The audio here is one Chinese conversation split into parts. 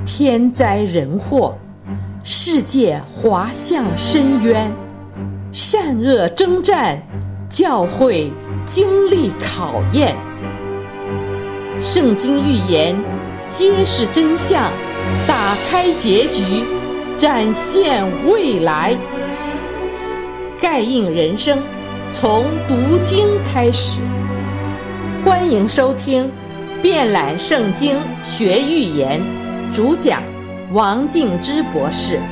天灾人祸，世界滑向深渊，善恶征战，教会经历考验。圣经预言揭示真相，打开结局，展现未来。盖印人生，从读经开始。欢迎收听遍览圣经学预言，主讲王敬之博士。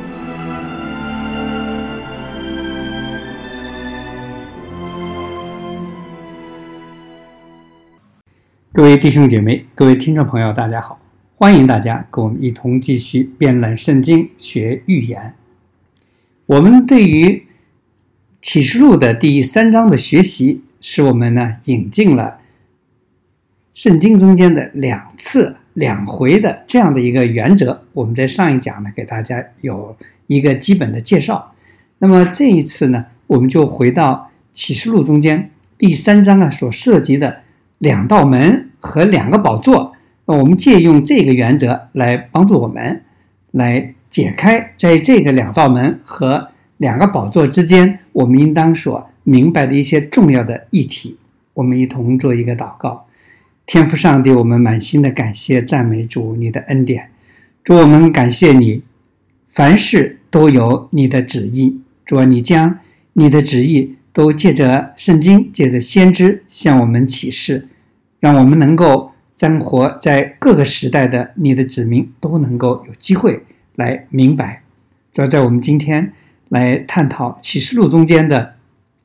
各位弟兄姐妹，各位听众朋友，大家好，欢迎大家跟我们一同继续遍览圣经学预言。我们对于启示录的第3章的学习，使我们引进了圣经中间的两回的这样的一个原则。我们在上一讲给大家有一个基本的介绍。那么这一次我们就回到启示录中间第3章所涉及的2道门和2个宝座。那我们借用这个原则来帮助我们来解开在这个2道门和2个宝座之间我们应当所明白的一些重要的议题。我们一同做一个祷告。天父上帝，我们满心的感谢赞美主你的恩典。主，我们感谢你，凡事都有你的旨意。主，你将你的旨意都借着圣经，借着先知向我们启示，让我们能够生活在各个时代的你的子民都能够有机会来明白。主要在我们今天来探讨启示录中间的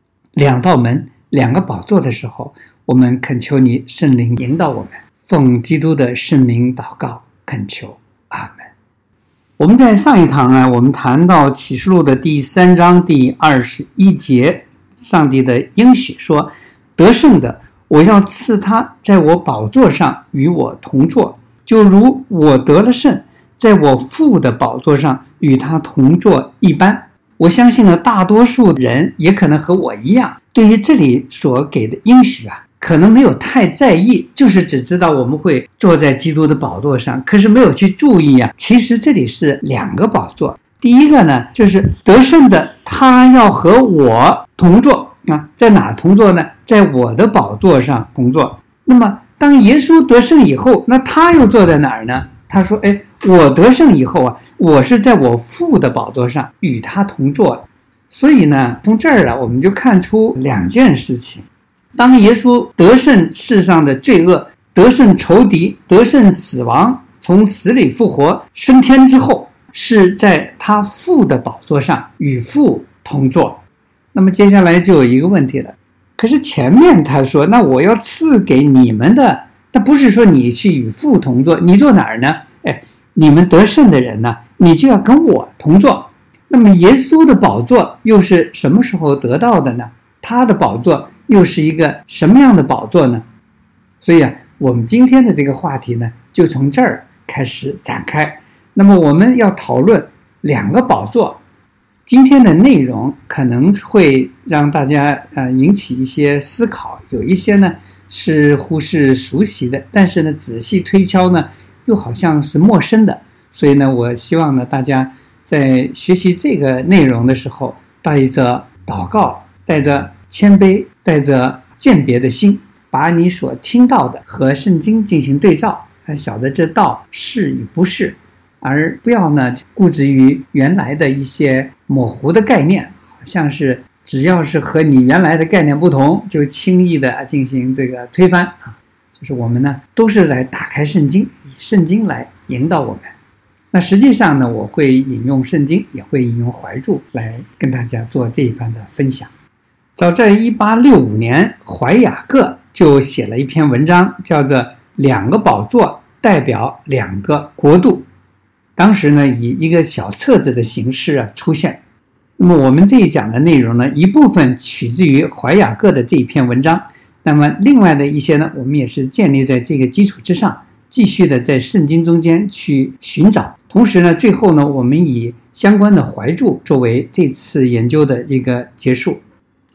2道门、2个宝座的时候，我们恳求你圣灵引导我们，奉基督的圣名祷告恳求，阿们。我们在上一堂我们谈到启示录的第3章第21节，上帝的应许说，得胜的我要赐他在我宝座上与我同坐，就如我得了胜，在我父的宝座上与他同坐一般。我相信大多数人也可能和我一样，对于这里所给的应许可能没有太在意，就是只知道我们会坐在基督的宝座上，可是没有去注意其实这里是2个宝座。第一个就是得胜的他要和我同坐在哪同坐呢？在我的宝座上同坐。那么当耶稣得胜以后，那他又坐在哪儿呢？他说我得胜以后我是在我父的宝座上与他同坐。所以从这儿我们就看出2件事情。当耶稣得胜世上的罪恶，得胜仇敌，得胜死亡，从死里复活升天之后，是在他父的宝座上与父同坐。那么接下来就有一个问题了，可是前面他说那我要赐给你们的，那不是说你去与父同坐，你坐哪儿呢？你们得胜的人你就要跟我同坐。那么耶稣的宝座又是什么时候得到的呢？他的宝座又是一个什么样的宝座呢？所以我们今天的这个话题就从这儿开始展开。那么我们要讨论2个宝座。今天的内容可能会让大家引起一些思考，有一些似乎是熟悉的，但是仔细推敲又好像是陌生的。所以我希望大家在学习这个内容的时候，带着祷告，带着谦卑，带着鉴别的心，把你所听到的和圣经进行对照，晓得这道是与不是，而不要固执于原来的一些模糊的概念，好像是只要是和你原来的概念不同，就轻易的进行这个推翻就是我们都是来打开圣经，以圣经来引导我们。那实际上我会引用圣经，也会引用怀注来跟大家做这一番的分享。早在1865年，怀雅各就写了一篇文章，叫做2个宝座代表2个国度。当时以一个小册子的形式出现。那么我们这一讲的内容一部分取自于怀雅各的这一篇文章，那么另外的一些我们也是建立在这个基础之上，继续的在圣经中间去寻找。同时最后我们以相关的怀注作为这次研究的一个结束。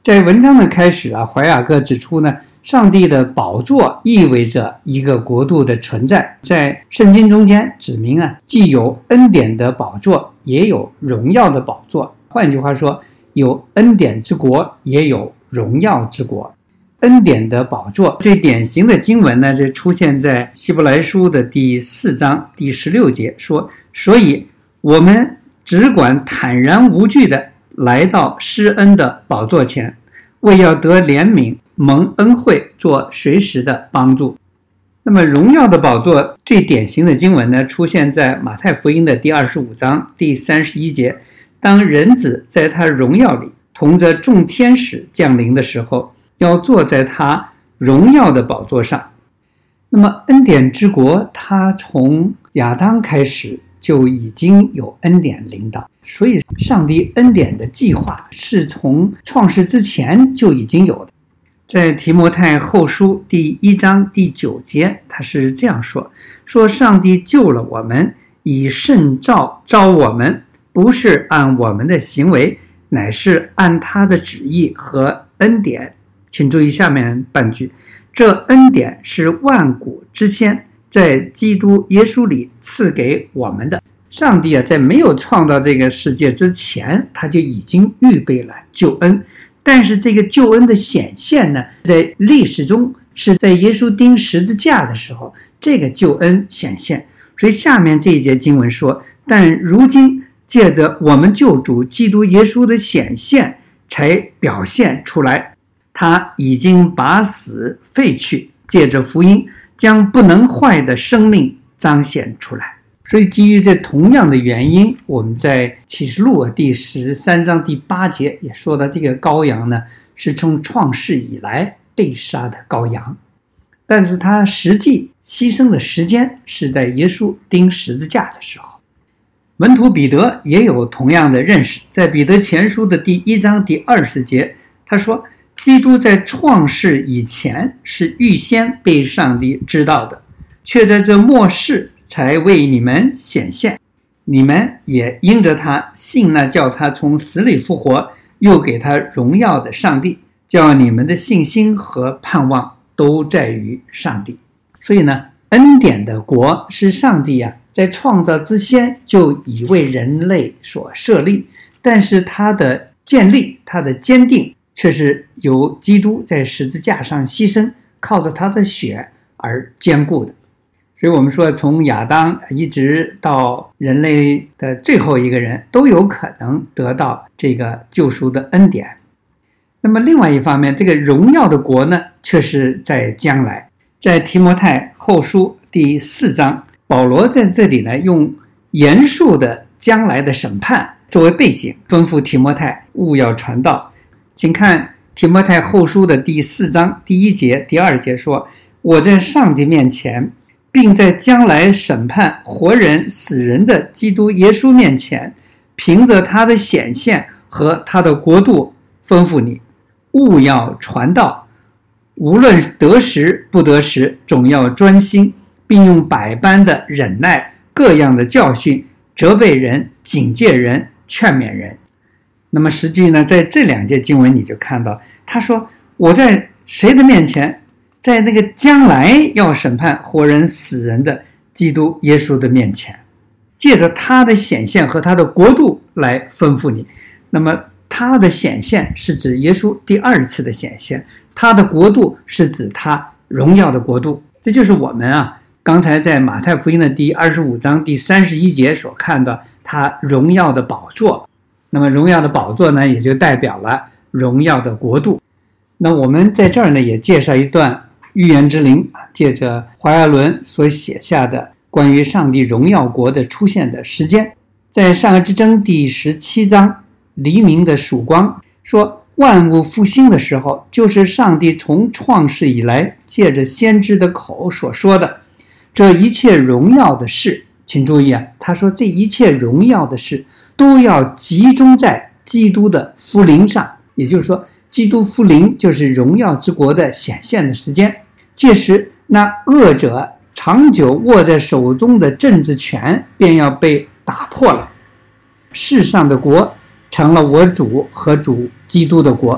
在文章的开始啊，怀雅各指出呢，上帝的宝座意味着一个国度的存在，在圣经中间指明啊，既有恩典的宝座，也有荣耀的宝座。换句话说，有恩典之国，也有荣耀之国。恩典的宝座最典型的经文呢，就出现在希伯来书的第4章第16节，说：所以我们只管坦然无惧的来到施恩的宝座前，为要得怜悯，蒙恩惠，做随时的帮助。那么荣耀的宝座最典型的经文呢，出现在马太福音的第25章第31节，当人子在他荣耀里同着众天使降临的时候，要坐在他荣耀的宝座上。那么恩典之国，它从亚当开始就已经有恩典领导，所以上帝恩典的计划是从创世之前就已经有的。在提摩太后书第1章第9节，他是这样说：上帝救了我们，以圣召召我们，不是按我们的行为，乃是按他的旨意和恩典。请注意下面半句，这恩典是万古之先在基督耶稣里赐给我们的。上帝啊，在没有创造这个世界之前，他就已经预备了救恩。但是这个救恩的显现呢，在历史中是在耶稣钉十字架的时候，这个救恩显现。所以下面这一节经文说，但如今借着我们救主基督耶稣的显现，才表现出来。他已经把死废去，借着福音将不能坏的生命彰显出来。所以基于这同样的原因，我们在启示录第13章第8节也说到，这个羔羊呢，是从创世以来被杀的羔羊，但是他实际牺牲的时间是在耶稣钉十字架的时候。门徒彼得也有同样的认识，在彼得前书的第1章第20节，他说，基督在创世以前是预先被上帝知道的，却在这末世才为你们显现。你们也因着他信那叫他从死里复活，又给他荣耀的上帝，叫你们的信心和盼望都在于上帝。所以呢，恩典的国是上帝啊，在创造之先就已为人类所设立，但是他的建立，他的坚定，却是由基督在十字架上牺牲，靠着他的血而坚固的。所以我们说，从亚当一直到人类的最后一个人，都有可能得到这个救赎的恩典。那么另外一方面，这个荣耀的国呢，却是在将来。在提摩太后书第4章，保罗在这里呢，用严肃的将来的审判作为背景，吩咐提摩太务要传道。请看提摩太后书的第4章第1节第2节说，我在上帝面前，并在将来审判活人死人的基督耶稣面前，凭着他的显现和他的国度，吩咐你务要传道，无论得时不得时，总要专心，并用百般的忍耐，各样的教训，责备人，警戒人，劝勉人。那么实际呢，在这2节经文你就看到，他说我在谁的面前，在那个将来要审判活人死人的基督耶稣的面前，借着他的显现和他的国度来吩咐你。那么他的显现是指耶稣第2次的显现，他的国度是指他荣耀的国度。这就是我们刚才在马太福音的第25章第31节所看到他荣耀的宝座。那么荣耀的宝座呢，也就代表了荣耀的国度。那我们在这儿呢，也介绍一段预言之灵，借着怀亚伦所写下的关于上帝荣耀国的出现的时间。在善恶之争第17章，黎明的曙光说，万物复兴的时候，就是上帝从创世以来借着先知的口所说的这一切荣耀的事。请注意他说这一切荣耀的事都要集中在基督的复临上，也就是说基督复临就是荣耀之国的显现的时间。届时那恶者长久握在手中的政治权便要被打破了，世上的国成了我主和主基督的国，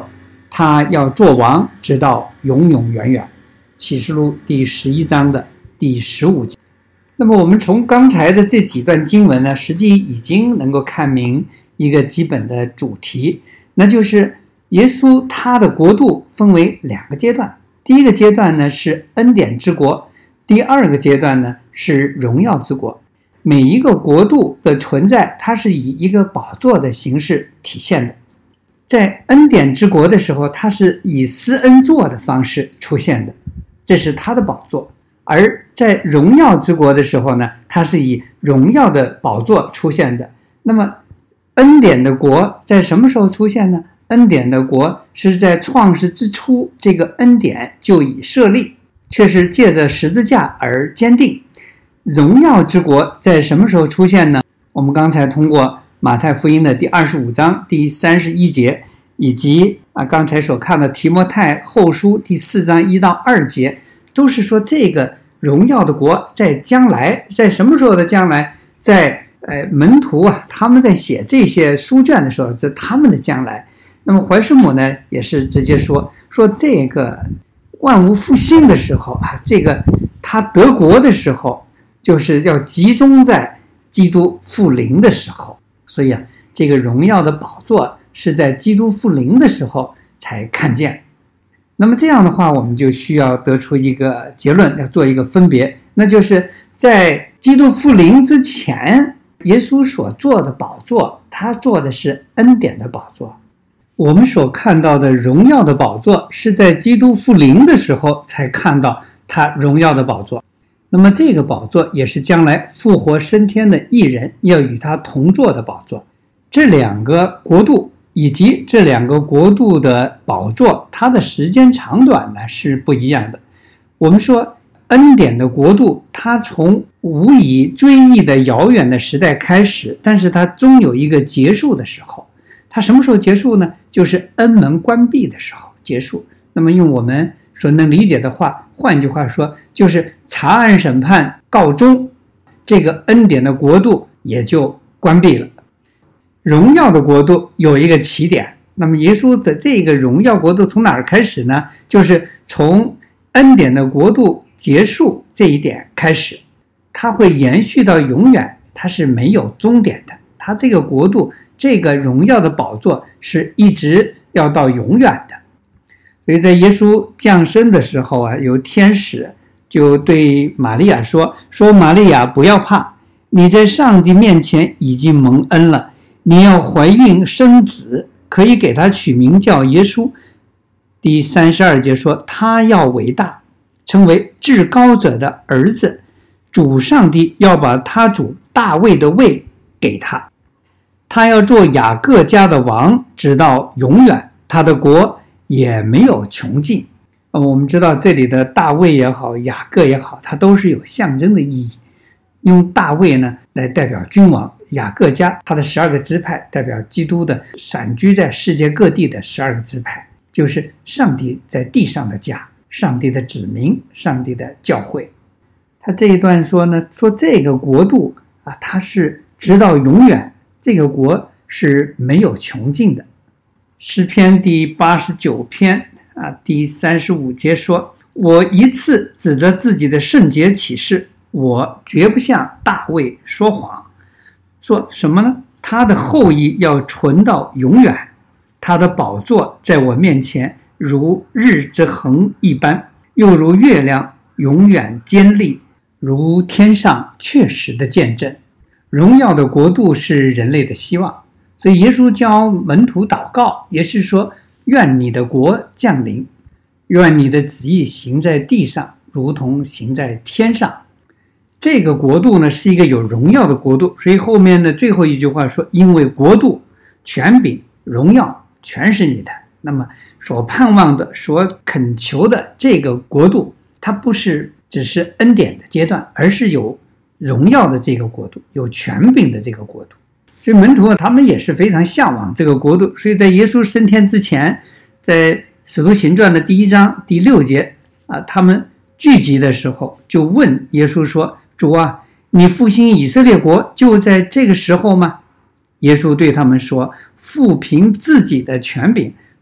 他要做王，直到永永远远。启示录第11章的第15节。那么我们从刚才的这几段经文呢，实际已经能够看明一个基本的主题，那就是耶稣他的国度分为2个阶段。第一个阶段呢是恩典之国，第二个阶段呢是荣耀之国。每一个国度的存在，它是以一个宝座的形式体现的。在恩典之国的时候，它是以施恩座的方式出现的，这是它的宝座。而在荣耀之国的时候呢，它是以荣耀的宝座出现的。那么恩典的国在什么时候出现呢？恩典的国是在创世之初，这个恩典就已设立，却是借着十字架而坚定。荣耀之国在什么时候出现呢？我们刚才通过马太福音的第25章第31节，以及刚才所看的提摩太后书第4章1到2节，都是说这个荣耀的国在将来，在什么时候的将来？在门徒他们在写这些书卷的时候，在他们的将来。那么怀师母呢，也是直接说这个万物复兴的时候这个他得国的时候，就是要集中在基督复临的时候。所以这个荣耀的宝座是在基督复临的时候才看见。那么这样的话，我们就需要得出一个结论，要做一个分别，那就是在基督复临之前，耶稣所做的宝座，他做的是恩典的宝座。我们所看到的荣耀的宝座，是在基督复临的时候才看到他荣耀的宝座。那么这个宝座也是将来复活升天的义人要与他同坐的宝座。这2个国度以及这2个国度的宝座，它的时间长短呢是不一样的。我们说恩典的国度，它从无以追忆的遥远的时代开始，但是它终有一个结束的时候。它什么时候结束呢？就是恩门关闭的时候结束。那么用我们所能理解的话，换句话说，就是查案审判告终，这个恩典的国度也就关闭了。荣耀的国度有一个起点，那么耶稣的这个荣耀国度从哪儿开始呢？就是从恩典的国度结束这一点开始，它会延续到永远，它是没有终点的。它这个国度，这个荣耀的宝座是一直要到永远的。所以在耶稣降生的时候有天使就对玛利亚说玛利亚不要怕，你在上帝面前已经蒙恩了，你要怀孕生子，可以给他取名叫耶稣。第32节说，他要伟大，成为至高者的儿子，主上帝要把他主大卫的位给他，他要做雅各家的王，直到永远，他的国也没有穷尽。我们知道这里的大卫也好，雅各也好，它都是有象征的意义。用大卫呢来代表君王，雅各家他的12个支派代表基督的散居在世界各地的12个支派，就是上帝在地上的家，上帝的子民，上帝的教会。他这一段说呢，说这个国度它是直到永远，这个国是没有穷尽的。诗篇第89篇第35节说，我一次指着自己的圣洁起誓，我绝不向大卫说谎。说什么呢？他的后裔要存到永远，他的宝座在我面前如日之恒一般，又如月亮永远坚立，如天上确实的见证。荣耀的国度是人类的希望，所以耶稣教门徒祷告，也是说，愿你的国降临，愿你的旨意行在地上，如同行在天上。这个国度呢是一个有荣耀的国度，所以后面的最后一句话说，因为国度、权柄、荣耀全是你的。那么所盼望的、所恳求的这个国度，它不是只是恩典的阶段，而是有荣耀的这个国度，有权柄的这个国度。所以门徒他们也是非常向往这个国度，所以在耶稣升天之前，在使徒行传的第1章第6节他们聚集的时候就问耶稣说，主啊，你复兴以色列国就在这个时候吗？耶稣对他们说，父凭自己的权柄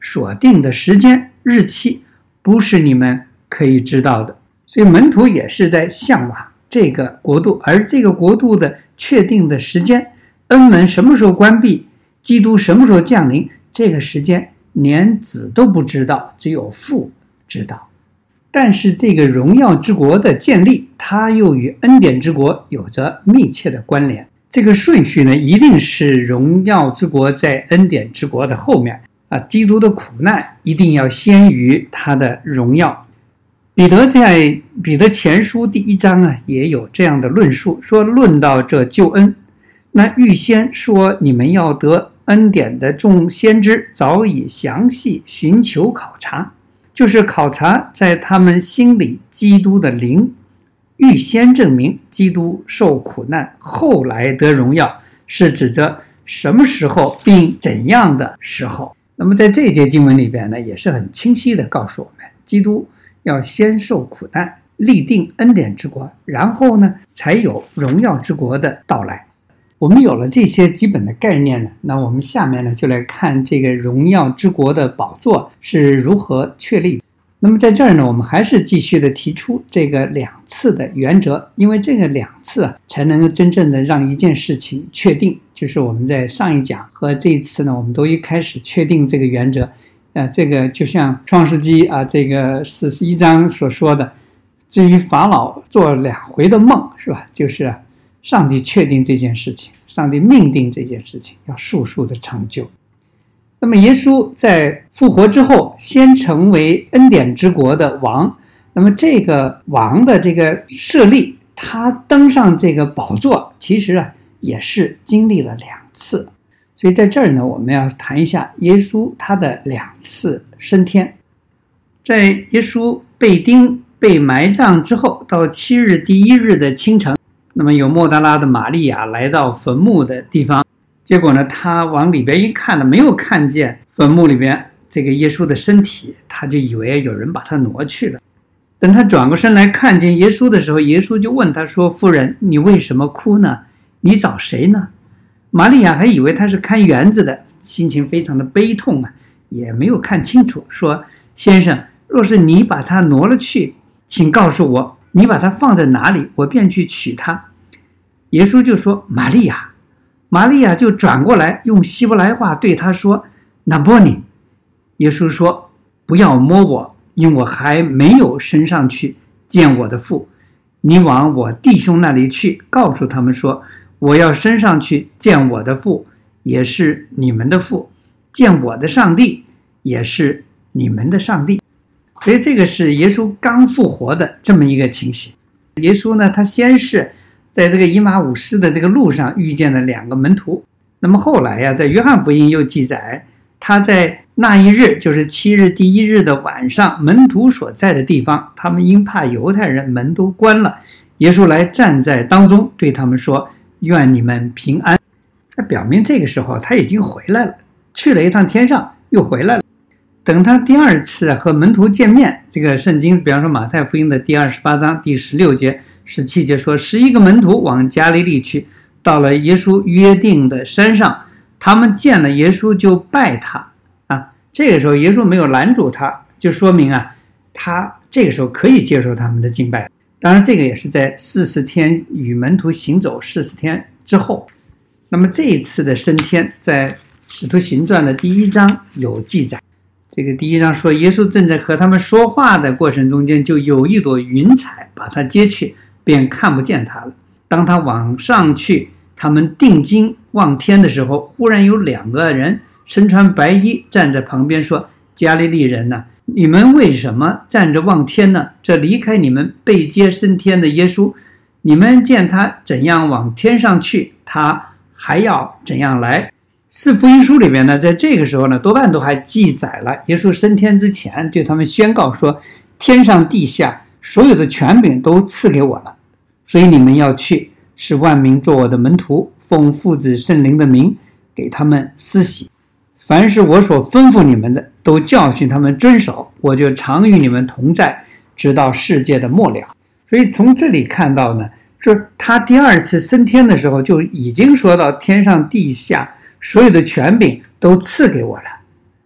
所定的时间日期不是你们可以知道的。所以门徒也是在向往这个国度，而这个国度的确定的时间，恩门什么时候关闭，基督什么时候降临，这个时间连子都不知道，只有父知道。但是这个荣耀之国的建立，它又与恩典之国有着密切的关联。这个顺序呢，一定是荣耀之国在恩典之国的后面啊，基督的苦难一定要先于他的荣耀。彼得在彼得前书第1章啊，也有这样的论述，说论到这救恩，那预先说你们要得恩典的众先知早已详细寻求考察，就是考察在他们心里基督的灵，预先证明基督受苦难后来得荣耀，是指着什么时候并怎样的时候。那么在这一节经文里边呢，也是很清晰的告诉我们，基督要先受苦难，立定恩典之国，然后呢才有荣耀之国的到来。我们有了这些基本的概念呢，那我们下面呢就来看这个荣耀之国的宝座是如何确立的。那么在这儿呢，我们还是继续的提出这个2次的原则，因为这个2次才能够真正的让一件事情确定。就是我们在上一讲和这一次呢，我们都一开始确定这个原则。这个就像创世纪啊，这个41章所说的，至于法老做2回的梦，是吧？就是上帝确定这件事情，上帝命定这件事情要速速的成就。那么耶稣在复活之后，先成为恩典之国的王。那么这个王的这个设立，他登上这个宝座，其实也是经历了2次。所以在这儿呢，我们要谈一下耶稣他的2次升天。在耶稣被钉、被埋葬之后，到7日第1日的清晨，那么有抹大拉的玛利亚来到坟墓的地方，结果呢，他往里边一看呢，没有看见坟墓里边这个耶稣的身体，他就以为有人把他挪去了。等他转过身来看见耶稣的时候，耶稣就问他说：“夫人，你为什么哭呢？你找谁呢？”玛利亚还以为他是看园子的，心情非常的悲痛啊，也没有看清楚，说：“先生，若是你把他挪了去，请告诉我，你把他放在哪里，我便去取他。”耶稣就说：“玛利亚。”玛利亚就转过来用希伯来话对他说：“拿波尼。”耶稣说：“不要摸我，因我还没有升上去见我的父。你往我弟兄那里去，告诉他们说，我要升上去见我的父，也是你们的父，见我的上帝，也是你们的上帝。”所以这个是耶稣刚复活的这么一个情形。耶稣呢，他先是在这个以马忤斯的这个路上遇见了2个门徒，那么后来在约翰福音又记载，他在那一日，就是7日第1日的晚上，门徒所在的地方，他们因怕犹太人，门都关了，耶稣来站在当中，对他们说：“愿你们平安。”那表明这个时候他已经回来了，去了一趟天上，又回来了。等他第2次和门徒见面，这个圣经比方说马太福音的第28章第16节、17节说，11个门徒往加利利去，到了耶稣约定的山上，他们见了耶稣就拜他啊。这个时候耶稣没有拦住他，就说明他这个时候可以接受他们的敬拜。当然这个也是在40天与门徒行走40天之后。那么这一次的升天在使徒行传的第1章有记载，这个第1章说，耶稣正在和他们说话的过程中间，就有一朵云彩把他接去，便看不见他了。当他往上去，他们定睛望天的时候，忽然有2个人身穿白衣站在旁边说：“加利利人哪，你们为什么站着望天呢？这离开你们被接升天的耶稣，你们见他怎样往天上去，他还要怎样来。”4福音书里面呢，在这个时候呢，多半都还记载了耶稣升天之前对他们宣告说：“天上地下所有的权柄都赐给我了，所以你们要去，使万民做我的门徒，奉父子圣灵的名给他们施洗。凡是我所吩咐你们的，都教训他们遵守，我就常与你们同在，直到世界的末了。”所以从这里看到呢，说他第2次升天的时候就已经说到天上地下所有的权柄都赐给我了。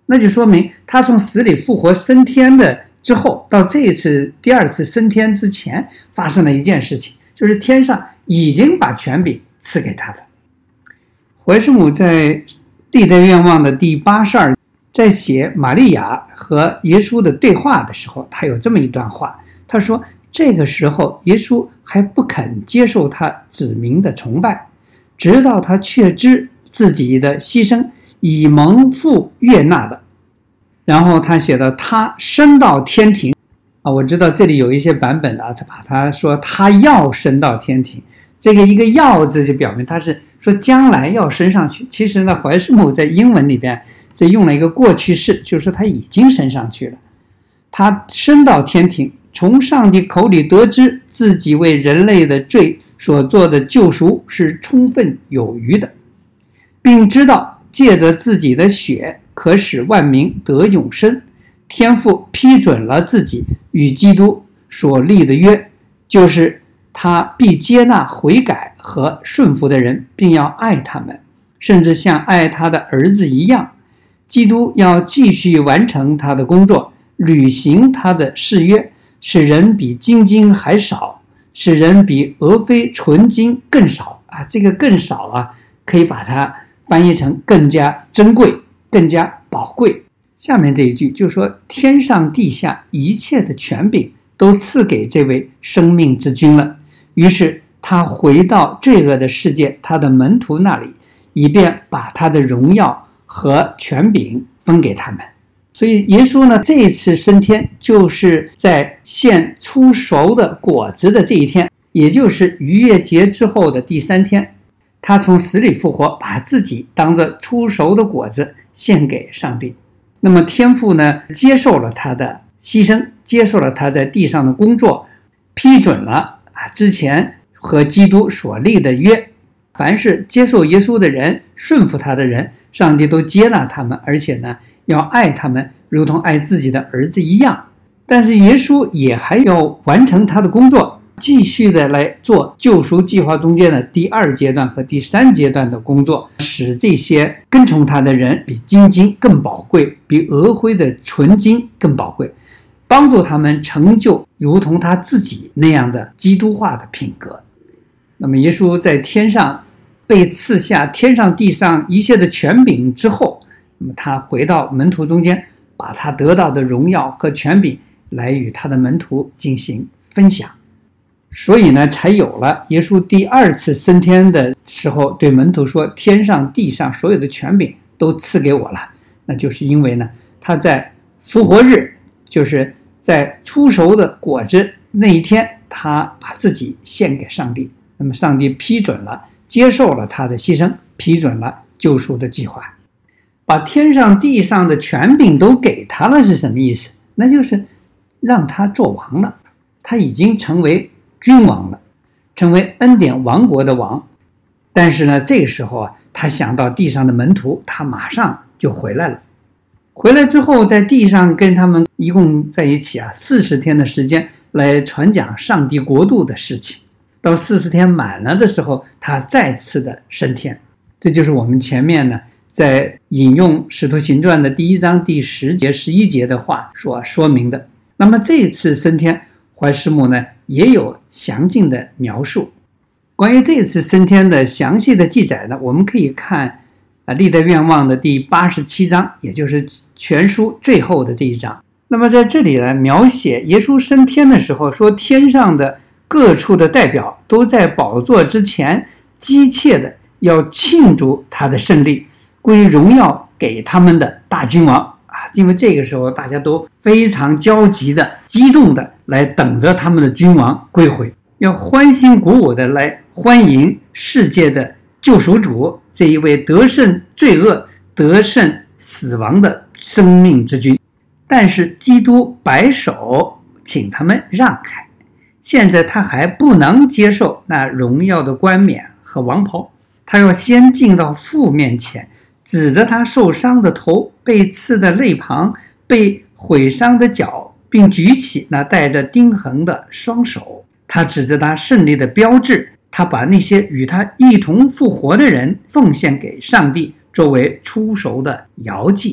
那就说明他从死里复活升天的之后，到这一次第二次升天之前发生了一件事情，就是天上已经把权柄赐给他了。怀师母在历代愿望的第82，在写玛利亚和耶稣的对话的时候，他有这么一段话，他说这个时候耶稣还不肯接受他子民的崇拜，直到他确知自己的牺牲已蒙父悦纳了。然后他写的他升到天庭我知道这里有一些版本他把他说他要升到天庭，这个一个要字就表明他是说将来要升上去。其实呢，怀师母在英文里边这用了一个过去式，就是说他已经升上去了。他升到天庭，从上帝口里得知自己为人类的罪所做的救赎是充分有余的，并知道借着自己的血可使万民得永生。天父批准了自己与基督所立的约，就是他必接纳悔改和顺服的人，并要爱他们，甚至像爱他的儿子一样。基督要继续完成他的工作，履行他的誓约，使人比金金还少，使人比俄非纯金更少这个更少可以把它翻译成更加珍贵，更加宝贵。下面这一句就说天上地下一切的权柄都赐给这位生命之君了。于是他回到罪恶的世界他的门徒那里，以便把他的荣耀和权柄分给他们。所以耶稣呢，这一次升天就是在献初熟的果子的这一天，也就是逾越节之后的第3天，他从死里复活，把自己当作初熟的果子献给上帝。那么天父呢，接受了他的牺牲，接受了他在地上的工作，批准了之前和基督所立的约。凡是接受耶稣的人，顺服他的人，上帝都接纳他们，而且呢，要爱他们，如同爱自己的儿子一样。但是耶稣也还要完成他的工作，继续的来做救赎计划中间的第2阶段和第3阶段的工作，使这些跟从他的人比金金更宝贵，比俄灰的纯金更宝贵，帮助他们成就如同他自己那样的基督化的品格。那么耶稣在天上被赐下天上地上一切的权柄之后，那么他回到门徒中间，把他得到的荣耀和权柄来与他的门徒进行分享。所以呢，才有了耶稣第2次升天的时候对门徒说，天上地上所有的权柄都赐给我了。那就是因为呢，他在复活日，就是在初熟的果子那一天，他把自己献给上帝，那么上帝批准了，接受了他的牺牲，批准了救赎的计划，把天上地上的权柄都给他了。是什么意思？那就是让他做王了，他已经成为君王了，成为恩典王国的王。但是呢，这个时候他想到地上的门徒，他马上就回来了。回来之后，在地上跟他们一共在一起40天的时间来传讲上帝国度的事情。到40天满了的时候，他再次的升天。这就是我们前面呢在引用使徒行传的第1章第10节11节的话所说明的。那么这一次升天，怀师母呢也有详尽的描述。关于这次升天的详细的记载呢，我们可以看历代愿望的第87章，也就是全书最后的这一章。那么在这里呢，描写耶稣升天的时候，说天上的各处的代表都在宝座之前急切的要庆祝他的胜利，归荣耀给他们的大君王因为这个时候大家都非常焦急的激动的来等着他们的君王归回，要欢欣鼓舞的来欢迎世界的救赎主，这一位得胜罪恶得胜死亡的生命之君。但是基督摆手请他们让开，现在他还不能接受那荣耀的冠冕和王袍，他要先进到父面前，指着他受伤的头，被刺的肋旁，被毁伤的脚，并举起那带着钉痕的双手。他指着他胜利的标志，他把那些与他一同复活的人奉献给上帝，作为初熟的摇祭。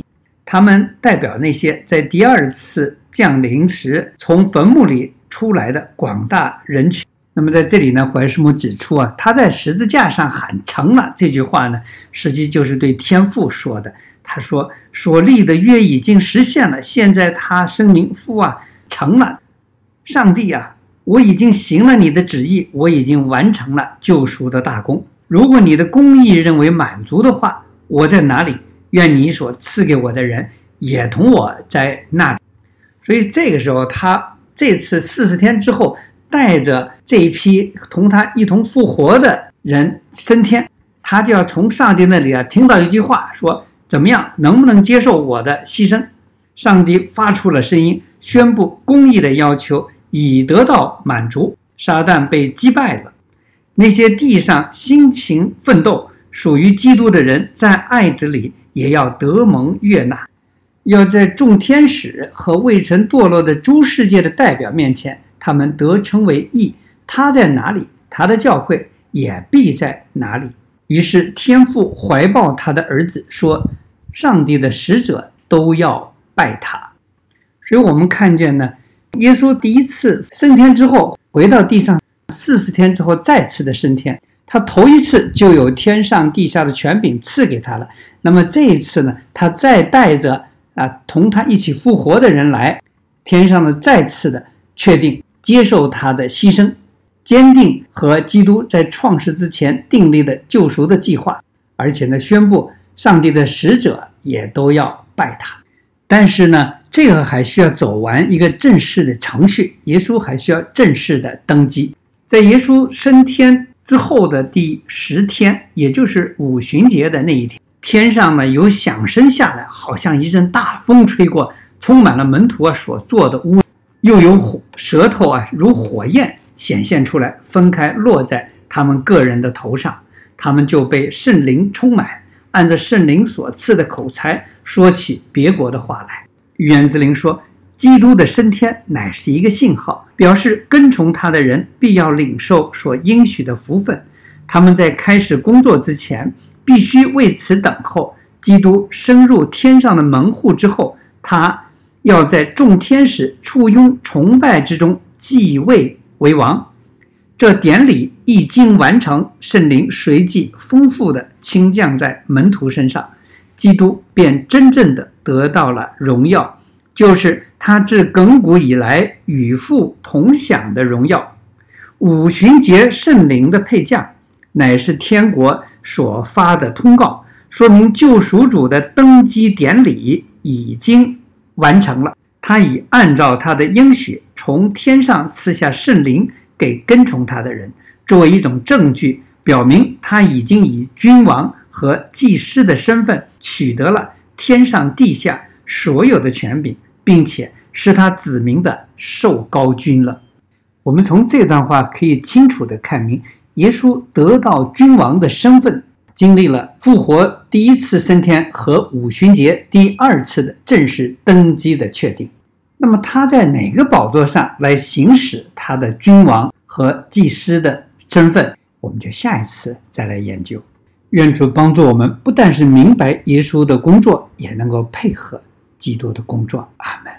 他们代表那些在第二次降临时从坟墓里出来的广大人群。那么在这里呢，怀斯姆指出他在十字架上喊成了这句话呢，实际就是对天父说的。他说所立的约已经实现了，现在他声明父成了，上帝我已经行了你的旨意，我已经完成了救赎的大功。如果你的公义认为满足的话，我在哪里？愿你所赐给我的人也同我在那里。所以这个时候，他这次40天之后，带着这一批同他一同复活的人升天，他就要从上帝那里听到一句话，说怎么样，能不能接受我的牺牲？上帝发出了声音，宣布公义的要求已得到满足，撒旦被击败了。那些地上辛勤奋斗属于基督的人，在爱子里也要得蒙悦纳，要在众天使和未曾堕落的诸世界的代表面前，他们得称为义。他在哪里，他的教会也必在哪里。于是天父怀抱他的儿子，说上帝的使者都要拜他。所以我们看见呢，耶稣第一次升天之后回到地上，40天之后再次的升天，他头一次就有天上地下的权柄赐给他了。那么这一次呢，他再带着同他一起复活的人来，天上的再次的确定接受他的牺牲，坚定和基督在创世之前订立的救赎的计划，而且呢，宣布上帝的使者也都要拜他。但是呢，这个还需要走完一个正式的程序，耶稣还需要正式的登基。在耶稣升天之后的第10天，也就是五旬节的那一天，天上呢有响声下来，好像一阵大风吹过，充满了门徒所坐的屋，又有舌头如火焰显现出来，分开落在他们个人的头上，他们就被圣灵充满，按着圣灵所赐的口才说起别国的话来。预言之灵说，基督的升天乃是一个信号，表示跟从他的人必要领受所应许的福分。他们在开始工作之前，必须为此等候。基督升入天上的门户之后，他要在众天使簇拥崇拜之中继位为王。这典礼一经完成，圣灵随即丰富地倾降在门徒身上，基督便真正的得到了荣耀，就是他自亘古以来与父同享的荣耀。五旬节圣灵的配降，乃是天国所发的通告，说明救赎主的登基典礼已经完成了。他已按照他的应许，从天上赐下圣灵给跟从他的人，作为一种证据，表明他已经以君王和祭司的身份取得了天上地下所有的权柄，并且是他子民的受膏君了。我们从这段话可以清楚地看明，耶稣得到君王的身份，经历了复活第一次升天和五旬节第2次的正式登基的确定。那么他在哪个宝座上来行使他的君王和祭司的身份，我们就下一次再来研究。愿主帮助我们，不但是明白耶稣的工作，也能够配合基督的工作。阿们。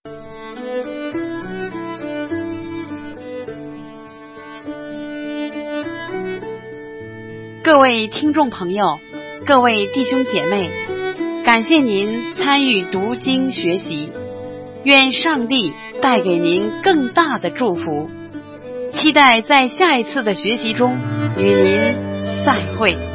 各位听众朋友，各位弟兄姐妹，感谢您参与读经学习，愿上帝带给您更大的祝福，期待在下一次的学习中与您再会。